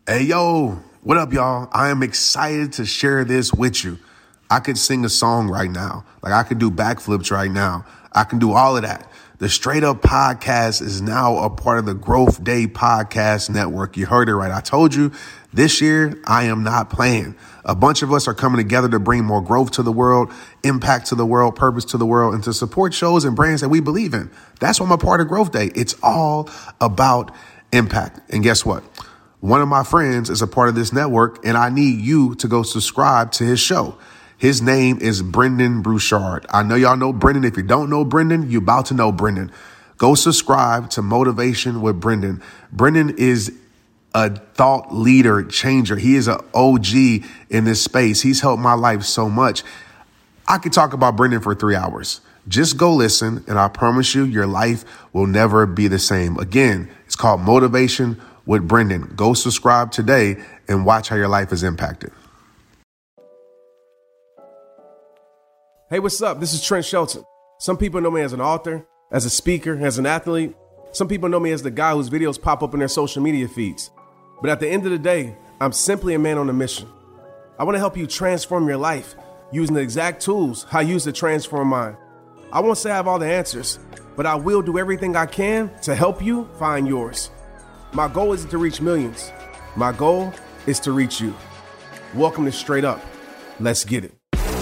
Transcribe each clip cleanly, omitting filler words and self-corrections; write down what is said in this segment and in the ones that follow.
Hey, yo, what up, y'all? I am excited to share this with you. I could sing a song right now. Like I could do backflips right now. I can do all of that. The Straight Up Podcast is now a part of the Growth Day Podcast Network. You heard it right. I told you this year I am not playing. A bunch of us are coming together to bring more growth to the world, impact to the world, purpose to the world, and to support shows and brands that we believe in. That's why I'm a part of Growth Day. It's all about impact. And guess what? One of my friends is a part of this network, and I need you to go subscribe to his show. His name is Brendan Brouchard. I know y'all know Brendan. If you don't know Brendan, you're about to know Brendan. Go subscribe to Motivation with Brendan. Brendan is a thought leader changer. He is an OG in this space. He's helped my life so much. I could talk about Brendan for 3 hours. Just go listen, and I promise you, your life will never be the same. Again, it's called Motivation with Brendan. Go subscribe today and watch how your life is impacted. Hey, what's up? This is Trent Shelton. Some people know me as an author, as a speaker, as an athlete. Some people know me as the guy whose videos pop up in their social media feeds. But at the end of the day, I'm simply a man on a mission. I want to help you transform your life using the exact tools I use to transform mine. I won't say I have all the answers, but I will do everything I can to help you find yours. My goal isn't to reach millions. My goal is to reach you. Welcome to Straight Up. Let's get it.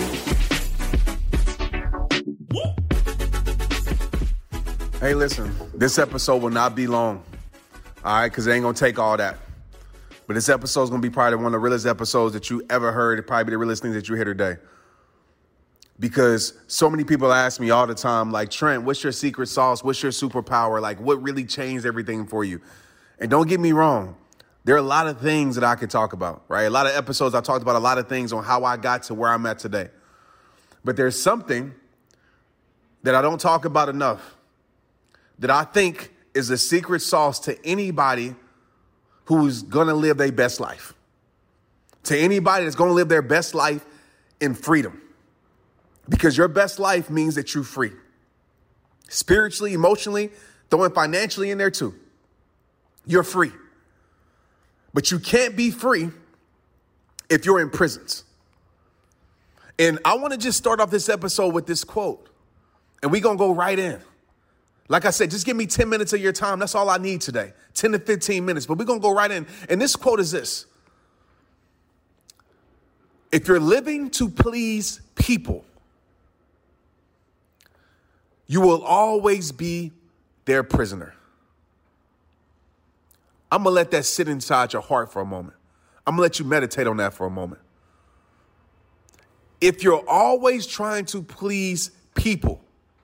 Hey, listen, this episode will not be long, all right, because it ain't going to take all that. But this episode is going to be probably one of the realest episodes that you ever heard. It'll probably be the realest things that you hear today. Because so many people ask me all the time, like, Trent, what's your secret sauce? What's your superpower? Like, what really changed everything for you? And don't get me wrong, there are a lot of things that I could talk about, right? A lot of episodes I talked about a lot of things on how I got to where I'm at today. But there's something that I don't talk about enough that I think is a secret sauce to anybody who's going to live their best life. To anybody that's going to live their best life in freedom. Because your best life means that you're free. Spiritually, emotionally, throwing financially in there too. You're free. But you can't be free if you're in prisons. And I want to just start off this episode with this quote. And we're going to go right in. Like I said, just give me 10 minutes of your time. That's all I need today. 10 to 15 minutes. But we're going to go right in. And this quote is this. If you're living to please people, you will always be their prisoner. I'm going to let that sit inside your heart for a moment. I'm going to let you meditate on that for a moment. If you're always trying to please people,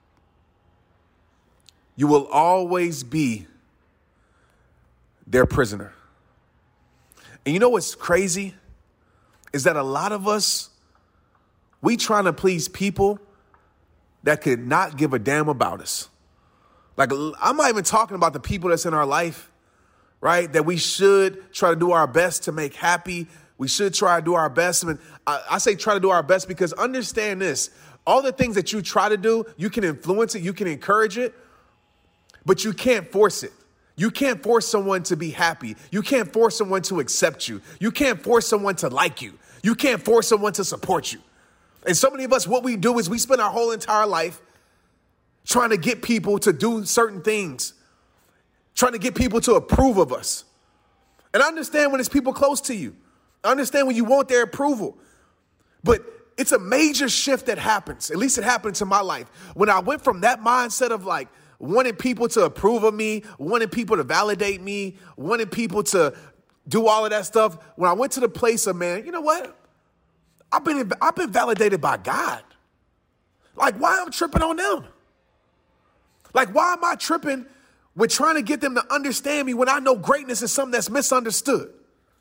you will always be their prisoner. And you know what's crazy? Is that a lot of us, we trying to please people that could not give a damn about us. Like, I'm not even talking about the people that's in our life, right? That we should try to do our best to make happy. We should try to do our best. I say try to do our best because understand this. All the things that you try to do, you can influence it, you can encourage it, but you can't force it. You can't force someone to be happy. You can't force someone to accept you. You can't force someone to like you. You can't force someone to support you. And so many of us, what we do is we spend our whole entire life trying to get people to do certain things, trying to get people to approve of us. And I understand when it's people close to you. I understand when you want their approval. But it's a major shift that happens. At least it happened to my life. When I went from that mindset of like wanting people to approve of me, wanting people to validate me, wanting people to do all of that stuff. When I went to the place of, man, you know what? I've been validated by God. Like, why am I tripping on them? Like, why am I tripping with trying to get them to understand me when I know greatness is something that's misunderstood?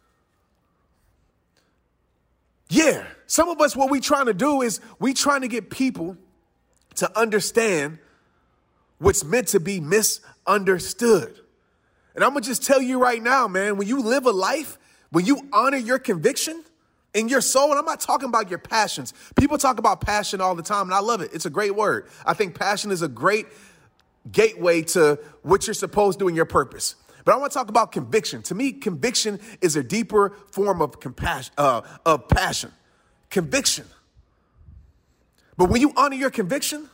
Yeah, some of us, what we trying to do is we trying to get people to understand what's meant to be misunderstood. And I'm going to just tell you right now, man, when you live a life, when you honor your conviction in your soul, and I'm not talking about your passions. People talk about passion all the time, and I love it. It's a great word. I think passion is a great gateway to what you're supposed to do in your purpose. But I want to talk about conviction. To me, conviction is a deeper form of passion. Conviction. But when you honor your conviction,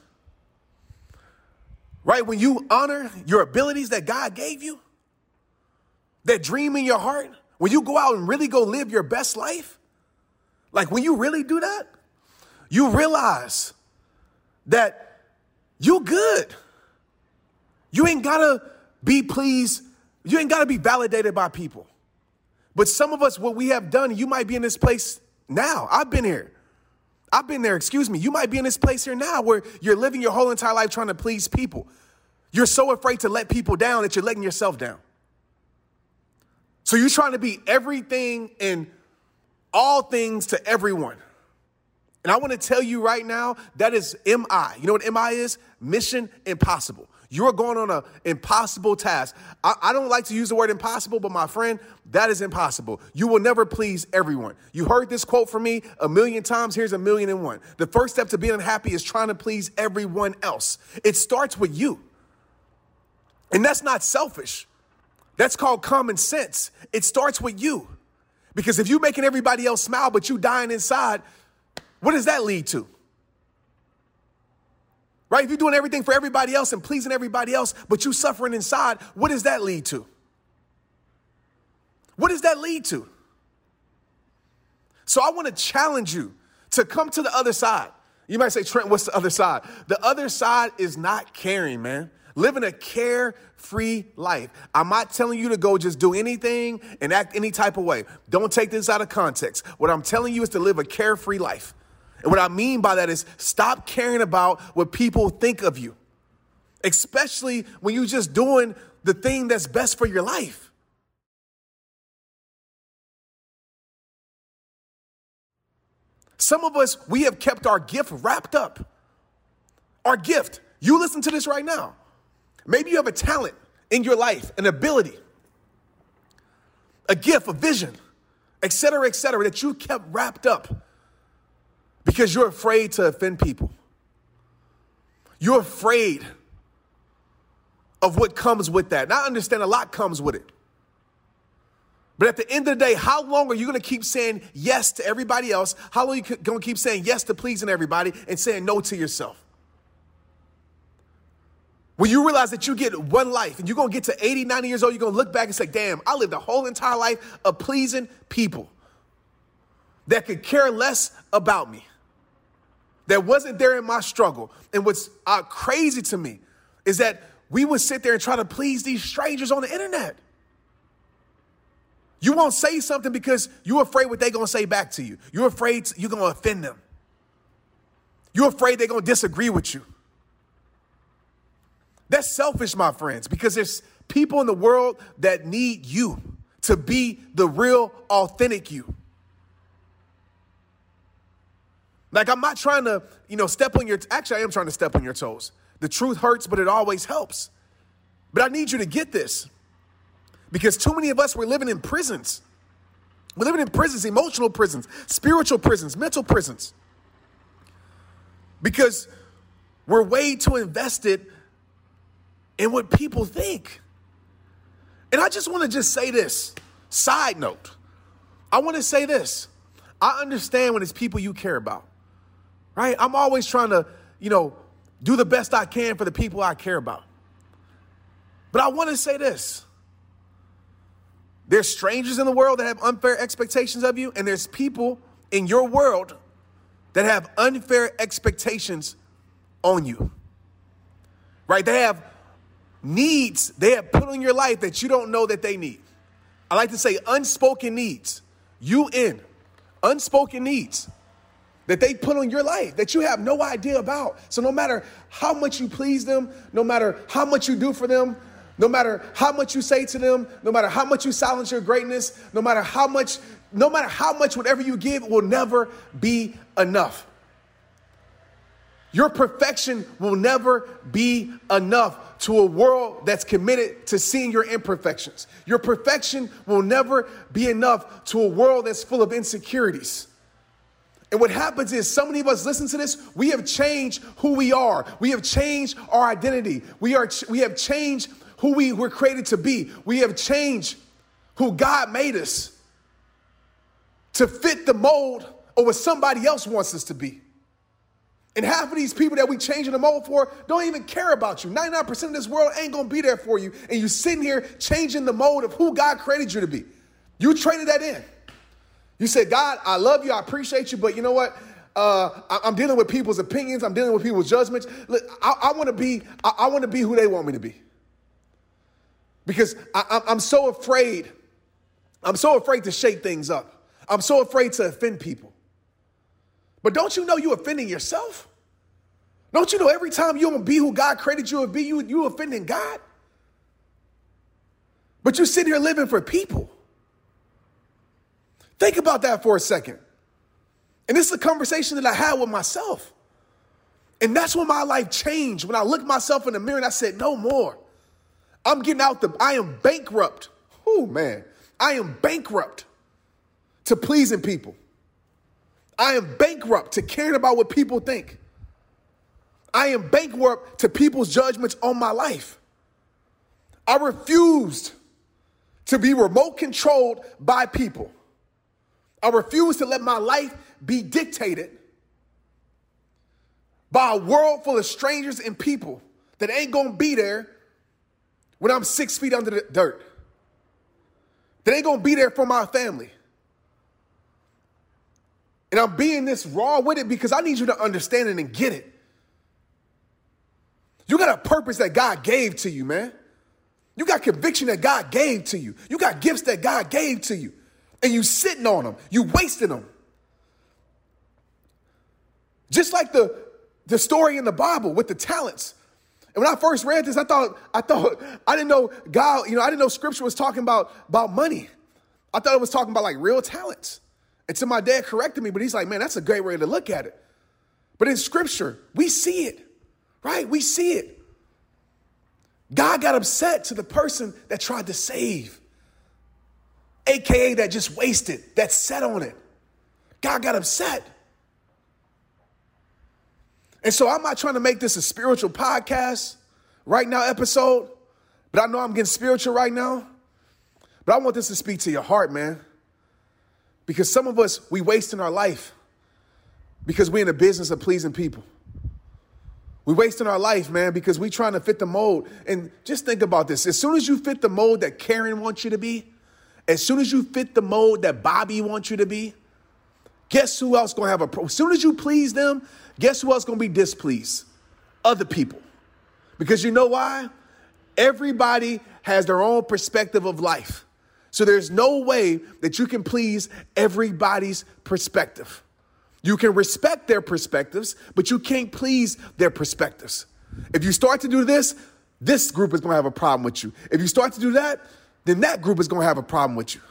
right? When you honor your abilities that God gave you, that dream in your heart, when you go out and really go live your best life, like when you really do that, you realize that you good. You ain't gotta be pleased. You ain't gotta be validated by people. But some of us, what we have done, you might be in this place now. I've been here. I've been there, excuse me. You might be in this place here now where you're living your whole entire life trying to please people. You're so afraid to let people down that you're letting yourself down. So you're trying to be everything and all things to everyone. And I want to tell you right now, that is MI. You know what MI is? Mission impossible. You're going on an impossible task. I don't like to use the word impossible, but my friend, that is impossible. You will never please everyone. You heard this quote from me 1,000,000 times. Here's 1,000,001. The first step to being unhappy is trying to please everyone else. It starts with you. And that's not selfish. That's called common sense. It starts with you. Because if you're making everybody else smile, but you dying inside, what does that lead to? Right? If you're doing everything for everybody else and pleasing everybody else, but you suffering inside, what does that lead to? What does that lead to? So I want to challenge you to come to the other side. You might say, Trent, what's the other side? The other side is not caring, man. Living a carefree life. I'm not telling you to go just do anything and act any type of way. Don't take this out of context. What I'm telling you is to live a carefree life. And what I mean by that is stop caring about what people think of you, especially when you're just doing the thing that's best for your life. Some of us, we have kept our gift wrapped up. Our gift. You listen to this right now. Maybe you have a talent in your life, an ability, a gift, a vision, et cetera, that you kept wrapped up because you're afraid to offend people. You're afraid of what comes with that. And I understand a lot comes with it. But at the end of the day, how long are you going to keep saying yes to everybody else? How long are you going to keep saying yes to pleasing everybody and saying no to yourself? When you realize that you get one life and you're going to get to 80, 90 years old, you're going to look back and say, damn, I lived a whole entire life of pleasing people that could care less about me, that wasn't there in my struggle. And what's crazy to me is that we would sit there and try to please these strangers on the internet. You won't say something because you're afraid what they're going to say back to you. You're afraid you're going to offend them. You're afraid they're going to disagree with you. That's selfish, my friends, because there's people in the world that need you to be the real, authentic you. Like, I'm not trying to, step on your, actually, I am trying to step on your toes. The truth hurts, but it always helps. But I need you to get this because too many of us, we're living in prisons. We're living in prisons, emotional prisons, spiritual prisons, mental prisons, because we're way too invested in what people think. And I just want to say this, side note. I want to say this. I understand when it's people you care about, right? I'm always trying to, do the best I can for the people I care about. But I want to say this. There's strangers in the world that have unfair expectations of you, and there's people in your world that have unfair expectations on you, right? They have needs they have put on your life that you don't know that they need. I like to say unspoken needs. Unspoken needs that they put on your life that you have no idea about. So no matter how much you please them, no matter how much you do for them, no matter how much you say to them, no matter how much you silence your greatness, no matter how much whatever you give will never be enough. Your perfection will never be enough to a world that's committed to seeing your imperfections. Your perfection will never be enough to a world that's full of insecurities. And what happens is so many of us listen to this, we have changed who we are. We have changed our identity. We have changed who we were created to be. We have changed who God made us to fit the mold of what somebody else wants us to be. And half of these people that we changing the mold for don't even care about you. 99% of this world ain't going to be there for you. And you sitting here changing the mold of who God created you to be. You traded that in. You said, God, I love you. I appreciate you. But you know what? I'm dealing with people's opinions. I'm dealing with people's judgments. Look, I want to be who they want me to be. Because I'm so afraid. I'm so afraid to shake things up. I'm so afraid to offend people. But don't you know you offending yourself? Don't you know every time you don't be who God created you to be, you offending God? But you sit here living for people. Think about that for a second. And this is a conversation that I had with myself. And that's when my life changed. When I looked myself in the mirror and I said, no more. I'm getting out I am bankrupt. Oh man, I am bankrupt to pleasing people. I am bankrupt to caring about what people think. I am bankrupt to people's judgments on my life. I refused to be remote controlled by people. I refuse to let my life be dictated by a world full of strangers and people that ain't going to be there when I'm 6 feet under the dirt. That ain't going to be there for my family. And I'm being this raw with it because I need you to understand it and get it. You got a purpose that God gave to you, man. You got conviction that God gave to you. You got gifts that God gave to you. And you sitting on them. You wasting them. Just like the story in the Bible with the talents. And when I first read this, I thought I didn't know God, I didn't know scripture was talking about money. I thought it was talking about like real talents. And so my dad corrected me, but he's like, man, that's a great way to look at it. But in scripture, we see it, right? We see it. God got upset to the person that tried to save, AKA that just wasted, that sat on it. God got upset. And so I'm not trying to make this a spiritual podcast right now episode, but I know I'm getting spiritual right now. But I want this to speak to your heart, man. Because some of us, we wasting our life because we're in the business of pleasing people. We wasting our life, man, because we trying to fit the mold. And just think about this. As soon as you fit the mold that Karen wants you to be, as soon as you fit the mold that Bobby wants you to be, guess who else going to have a problem? As soon as you please them, guess who else going to be displeased? Other people. Because you know why? Everybody has their own perspective of life. So there's no way that you can please everybody's perspective. You can respect their perspectives, but you can't please their perspectives. If you start to do this group is going to have a problem with you. If you start to do that, then that group is going to have a problem with you.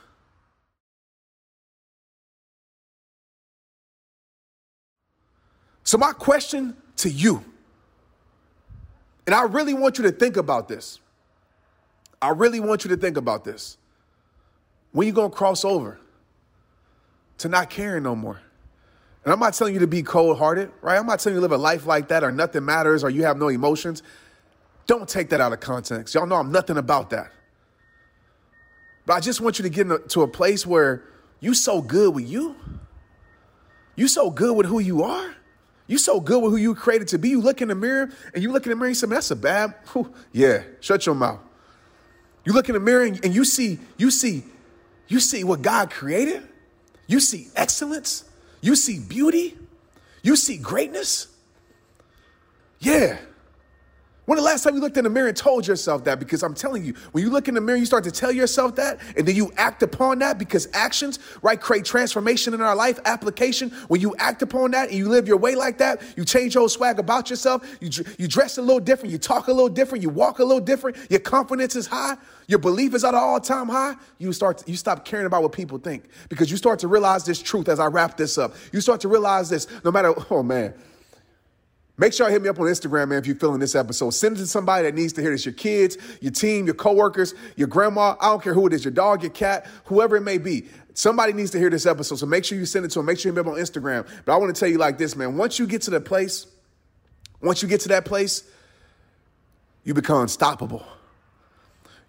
So my question to you, and I really want you to think about this. I really want you to think about this. When you going to cross over to not caring no more? And I'm not telling you to be cold-hearted, right? I'm not telling you to live a life like that or nothing matters or you have no emotions. Don't take that out of context. Y'all know I'm nothing about that. But I just want you to get to a place where you so good with you. You so good with who you are. You so good with who you created to be. You look in the mirror and you say, man, that's a bad. Whew. Yeah, shut your mouth. You look in the mirror and you see what God created. You see excellence. You see beauty. You see greatness. Yeah. When the last time you looked in the mirror and told yourself that? Because I'm telling you, when you look in the mirror, you start to tell yourself that, and then you act upon that because actions, right, create transformation in our life, application. When you act upon that and you live your way like that, you change your swag about yourself. You dress a little different. You talk a little different. You walk a little different. Your confidence is high. Your belief is at an all-time high. You stop caring about what people think because you start to realize this truth as I wrap this up. You start to realize this no matter, oh man. Make sure you hit me up on Instagram, man, if you're feeling this episode. Send it to somebody that needs to hear this. Your kids, your team, your coworkers, your grandma. I don't care who it is, your dog, your cat, whoever it may be. Somebody needs to hear this episode. So make sure you send it to them. Make sure you hit me up on Instagram. But I want to tell you like this, man. Once you get to that place, you become unstoppable.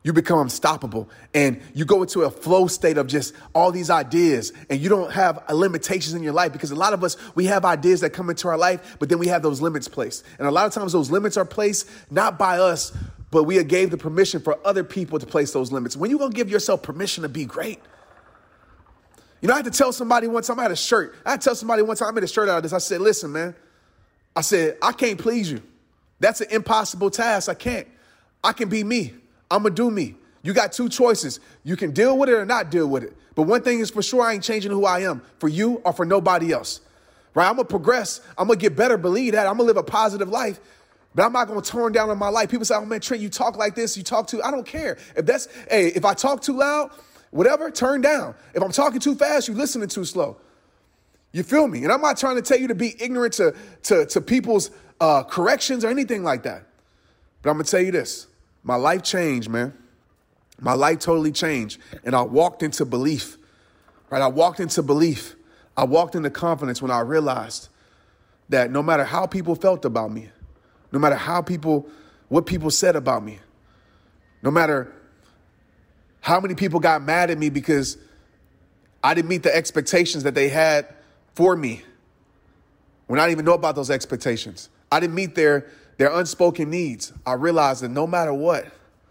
you become unstoppable and you go into a flow state of just all these ideas, and you don't have limitations in your life, because a lot of us, we have ideas that come into our life, but then we have those limits placed. And a lot of times those limits are placed not by us, but we gave the permission for other people to place those limits. When you going to give yourself permission to be great? You know, I had to tell somebody one time, I had to tell somebody one time, I made a shirt out of this. I said, listen, man, I said, I can't please you. That's an impossible task. I can't. I can be me. I'm going to do me. You got two choices. You can deal with it or not deal with it. But one thing is for sure, I ain't changing who I am for you or for nobody else. Right? I'm going to progress. I'm going to get better. Believe that. I'm going to live a positive life. But I'm not going to turn down on my life. People say, oh, man, Trent, you talk like this. You talk too. I don't care. If I talk too loud, whatever, turn down. If I'm talking too fast, you listening too slow. You feel me? And I'm not trying to tell you to be ignorant to people's corrections or anything like that. But I'm going to tell you this. My life changed, man. My life totally changed. And I walked into belief, right? I walked into belief. I walked into confidence when I realized that no matter how people felt about me, no matter what people said about me, no matter how many people got mad at me because I didn't meet the expectations that they had for me, when I didn't even know about those expectations, I didn't meet their unspoken needs. I realized that no matter what,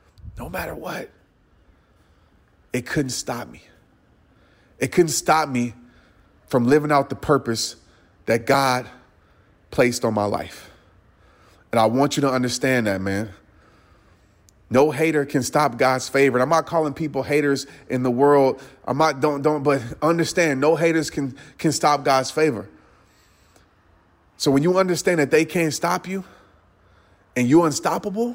it couldn't stop me. It couldn't stop me from living out the purpose that God placed on my life. And I want you to understand that, man. No hater can stop God's favor. And I'm not calling people haters in the world. But understand, no haters can stop God's favor. So when you understand that they can't stop you and you're unstoppable,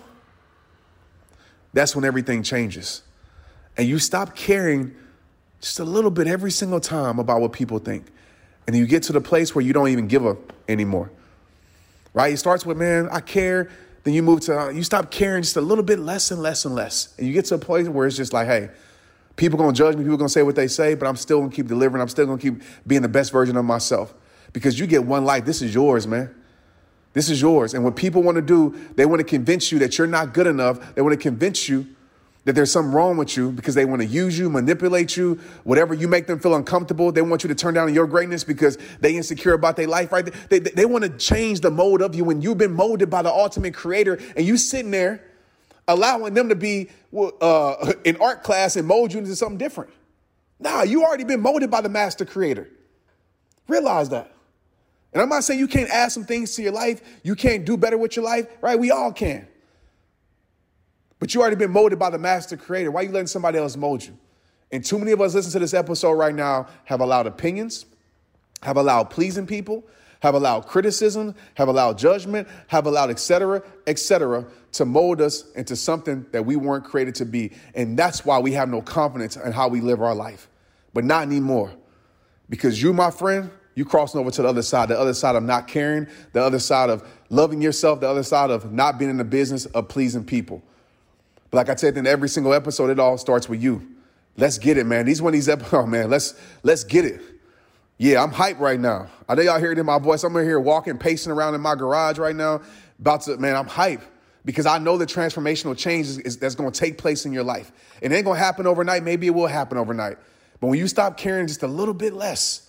that's when everything changes. And you stop caring just a little bit every single time about what people think. And then you get to the place where you don't even give a anymore. Right? It starts with, man, I care. Then you move to, you stop caring just a little bit less and less and less. And you get to a place where it's just like, hey, people going to judge me. People going to say what they say, but I'm still going to keep delivering. I'm still going to keep being the best version of myself. Because you get one life. This is yours, man. This is yours. And what people want to do, they want to convince you that you're not good enough. They want to convince you that there's something wrong with you because they want to use you, manipulate you, whatever you make them feel uncomfortable. They want you to turn down on your greatness because they insecure about their life, right? They want to change the mold of you when you've been molded by the ultimate creator, and you sitting there allowing them to be in art class and mold you into something different. Nah, you already been molded by the master creator. Realize that. And I'm not saying you can't add some things to your life. You can't do better with your life, right? We all can. But you already been molded by the master creator. Why are you letting somebody else mold you? And too many of us listening to this episode right now have allowed opinions, have allowed pleasing people, have allowed criticism, have allowed judgment, have allowed et cetera, to mold us into something that we weren't created to be. And that's why we have no confidence in how we live our life. But not anymore. Because you, my friend, you crossing over to the other side of not caring, the other side of loving yourself, the other side of not being in the business of pleasing people. But like I said in every single episode, it all starts with you. Let's get it, man. These episodes, man, let's get it. Yeah, I'm hyped right now. I know y'all hear it in my voice. I'm here walking, pacing around in my garage right now. I'm hyped because I know the transformational change that's going to take place in your life. It ain't going to happen overnight. Maybe it will happen overnight. But when you stop caring just a little bit less,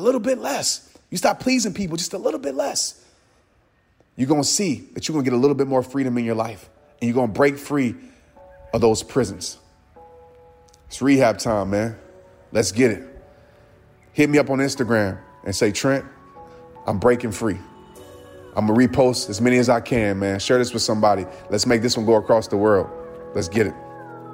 you stop pleasing people just a little bit less, you're going to see that you're going to get a little bit more freedom in your life. And you're going to break free of those prisons. It's rehab time, man. Let's get it. Hit me up on Instagram and say, Trent, I'm breaking free. I'm going to repost as many as I can, man. Share this with somebody. Let's make this one go across the world. Let's get it.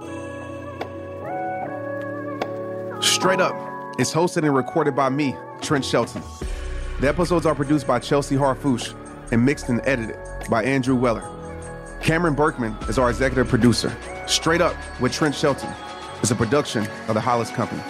Straight Up is hosted and recorded by me, Trent Shelton. The episodes are produced by Chelsea Harfouche and mixed and edited by Andrew Weller. Cameron Berkman is our executive producer. Straight Up with Trent Shelton is a production of the Hollis Company.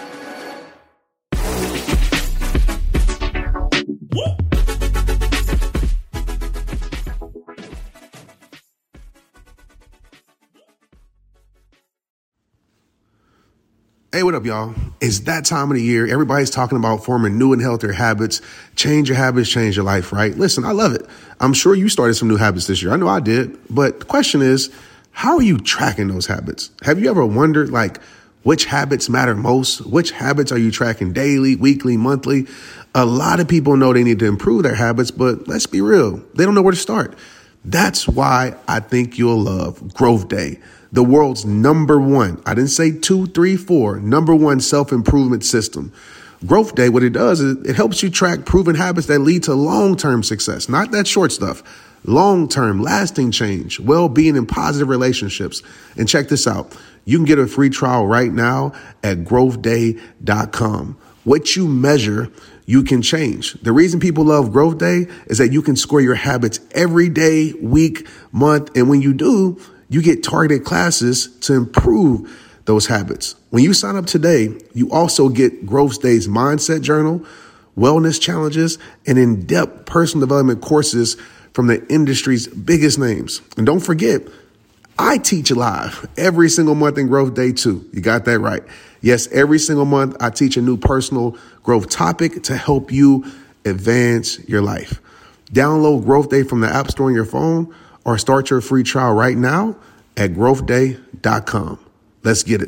Hey, what up, y'all? It's that time of the year. Everybody's talking about forming new and healthier habits. Change your habits, change your life, right? Listen, I love it. I'm sure you started some new habits this year. I know I did. But the question is, How are you tracking those habits? Have you ever wondered, which habits matter most? Which habits are you tracking daily, weekly, monthly? A lot of people know they need to improve their habits, but let's be real, they don't know where to start. That's why I think you'll love Growth Day, the world's number one, I didn't say 2, 3, 4, number one self-improvement system. Growth Day, what it does is it helps you track proven habits that lead to long-term success, not that short stuff. Long-term, lasting change, well-being, and positive relationships. And check this out. You can get a free trial right now at growthday.com. What you measure, you can change. The reason people love Growth Day is that you can score your habits every day, week, month. And when you do, you get targeted classes to improve those habits. When you sign up today, you also get Growth Day's mindset journal, wellness challenges, and in-depth personal development courses from the industry's biggest names. And don't forget, I teach live every single month in Growth Day too. You got that right. Yes, every single month I teach a new personal growth topic to help you advance your life. Download Growth Day from the App Store on your phone or start your free trial right now at growthday.com. Let's get it.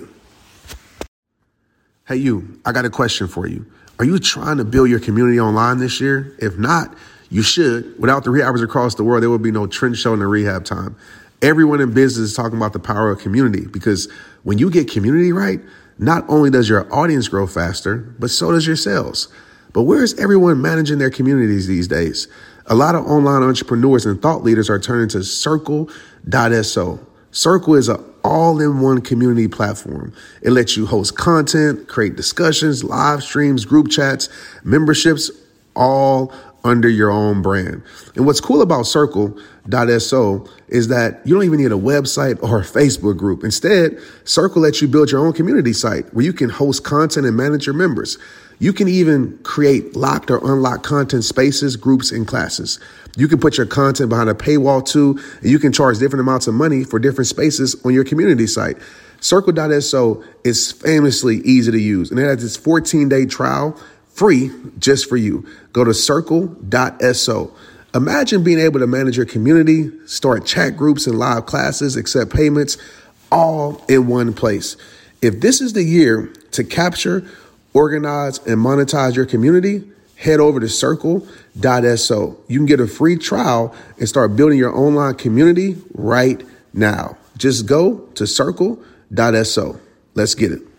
Hey, I got a question for you. Are you trying to build your community online this year? If not, you should. Without the rehabbers across the world, there would be no Trent Shelton in rehab time. Everyone in business is talking about the power of community, because when you get community right, not only does your audience grow faster, but so does your sales. But where is everyone managing their communities these days? A lot of online entrepreneurs and thought leaders are turning to Circle.so. Circle is an all-in-one community platform. It lets you host content, create discussions, live streams, group chats, memberships, all under your own brand. And what's cool about Circle.so is that you don't even need a website or a Facebook group. Instead, Circle lets you build your own community site where you can host content and manage your members. You can even create locked or unlocked content spaces, groups, and classes. You can put your content behind a paywall too, and you can charge different amounts of money for different spaces on your community site. Circle.so is famously easy to use, and it has this 14-day trial free just for you. Go to Circle.so. Imagine being able to manage your community, start chat groups and live classes, accept payments, all in one place. If this is the year to capture, organize, and monetize your community, head over to Circle.so. You can get a free trial and start building your online community right now. Just go to Circle.so. Let's get it.